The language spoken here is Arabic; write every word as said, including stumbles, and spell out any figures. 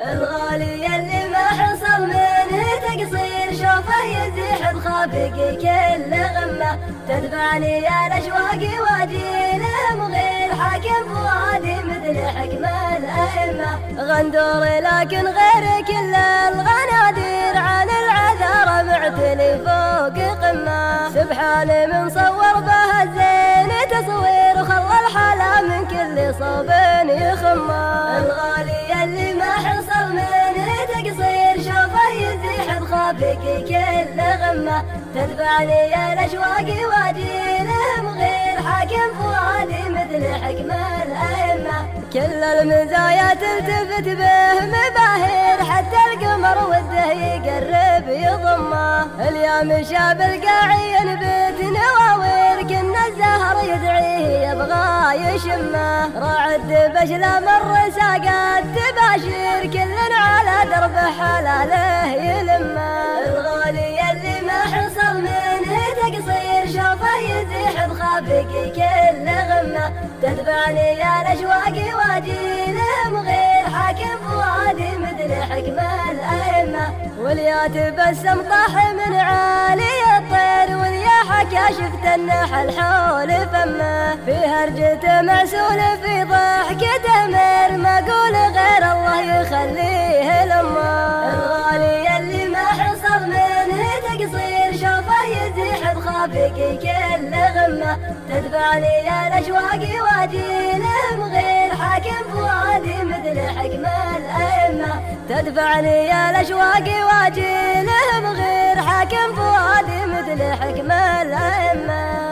الغالي اللي ما حصل منه تقصير شوفه يزيح بخافقي كل غمه تدفعني يا الاشواق واجيله مغير حاكم فؤادي مثل حكم الائمه غندور لكن غير كل الغنادير عن العذارى معتلي فوق قمه سبحان من صور به الزين تصوير خلى الحلا من كل صوب يخمه الغالي اللي ما حصل منه تقصير شوفه يزيح بخافقي كل غمه تدفعني يا الاشواق واجيله مغير حاكم فؤادي مثل حكم الائمه كل المزايا تلتفت به مباهر حتى القمر وده يقرب يضمه اليوم شاب القاعي ينبت نواوير كنا الزهر يدعيه يبغى يشمه رعد بشلا مر ساقات تباشير كل على درب حلاله يلمه الغالي اللي ما حصل منه تقصير شوفه يزيح بخافقي كل غمه تدفعني يا الاشواق واجيله مغير حاكم فؤادي مثل حكم الائمه واليا تبسم طاح من عالي الطير واليا حكى شفت النحل حول فمه في هرجته معسول في ضحكته مر ما اقول غير الله يخليه لمه الغالي اللي ما حصل منه تقصير شوفه يزيح بخافقي كل غمه تدفعني يا الاشواق واجيله مغير حاكم فؤادي مثل حكم الائمه تدفعني يا الاشواق واجيله مغير حاكم فؤادي مثل حكم الائمه